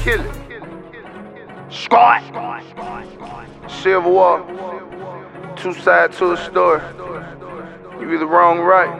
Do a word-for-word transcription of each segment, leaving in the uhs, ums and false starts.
Kill it. Squad. Civil War. Two sides to a story. You either wrong or right.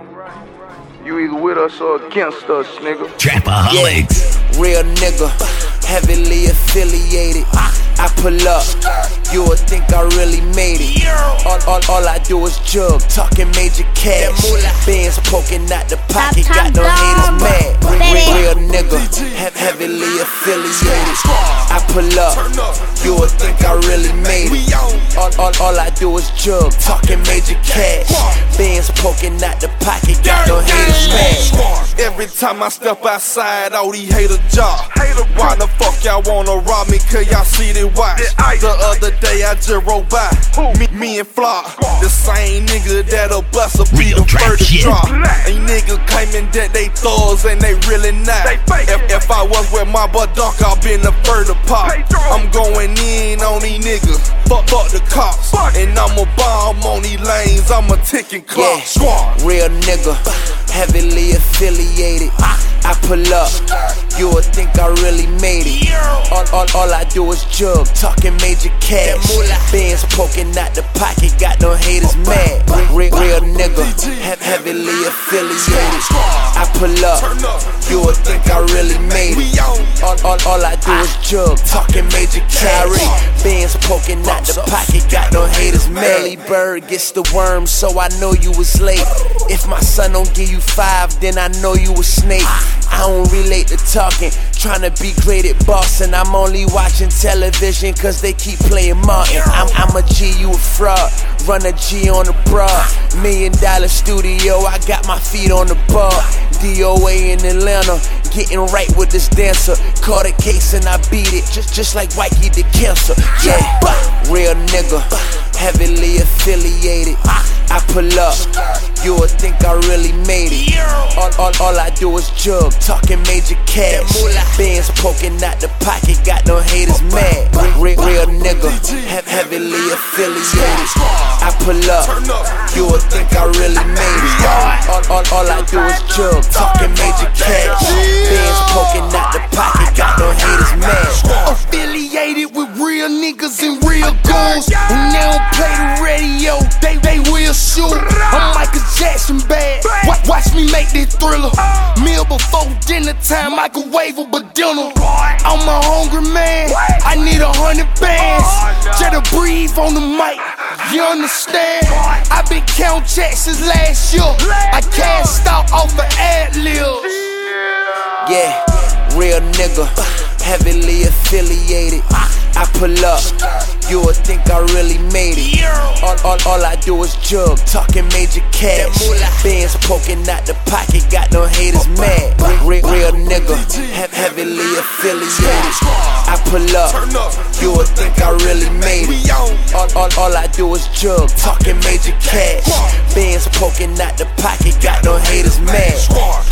You either with us or against us, nigga. Trapaholics. Yeah, real nigga, heavily affiliated. I pull up, you would think I really made it. All, all, all I do is jug, talking major cash. Bands poking out the pocket, got no haters mad. Real nigga, he- heavily affiliated. I pull up, you would think I really made it. All, all, all I do is jug, talking major cash. Bands poking out the pocket, got no haters mad. Every time I step outside, all these haters job. Why the fuck y'all wanna rob me? Cause y'all see the watch. The other day I just rode by. Me, me and Flock, the same nigga that'll bust a beat the first drop. Ain't niggas claiming that they thugs and they really not. If, if I was with my butt dog, I'd been the first to pop. I'm going in on these niggas. Fuck, fuck the cops. And I'm a bomb on these lanes. I'm a ticking clock. Yeah, real nigga, heavily affiliated. I pull up, you would think I really made it. All, all, all I do is jug, talking major cash. Bands poking out the pocket, got no haters mad. Real, real nigga, he- heavily affiliated. I pull up, you would think I really made it. All, all, all I do is jug, talking major carry. Bands poking out the pocket, got no haters mad. Early bird gets the worm, so I know you was late. If my son don't give you five, then I know you a snake. I don't relate to talking, tryna be great at bossing. I'm only watching television cause they keep playing Martin. I'm, I'm a G, you a fraud, run a G on the broad. Million dollar studio, I got my feet on the bar. D O A in Atlanta, getting right with this dancer. Caught a case and I beat it, just, just like Mikey the cancer. Yeah, real nigga, heavily affiliated. I pull up, you would think I really made it. All, all, all I do is jug, talking major cash. Bands poking out the pocket, got no haters mad. Real, real nigga, he- heavily affiliated. I pull up, you would think I really made it. All, all, all I do is jug, talking major cash. Bands poking out the pocket, got no haters mad. Affiliated with real niggas and real goons, and they don't play the radio, they, they will shoot. I'm Michael Jackson bad, Wa- watch me make this thriller. Meal before dinner time, microwave a dinner. I'm a hungry man, I need a hundred bands. Just to breathe on the mic, you understand? I been count checks since last year, I cashed out off of ad-libs. Yeah, real nigga, heavily affiliated. I pull up, you would think I really made it. All, all, all I do is jug, talking major cash. Bands poking out the pocket, got no haters mad. Real, real nigga, he- heavily affiliated. I pull up, you would think I really made it. All, all, all I do is jug, talking major cash. Bands poking out the pocket, got no haters mad.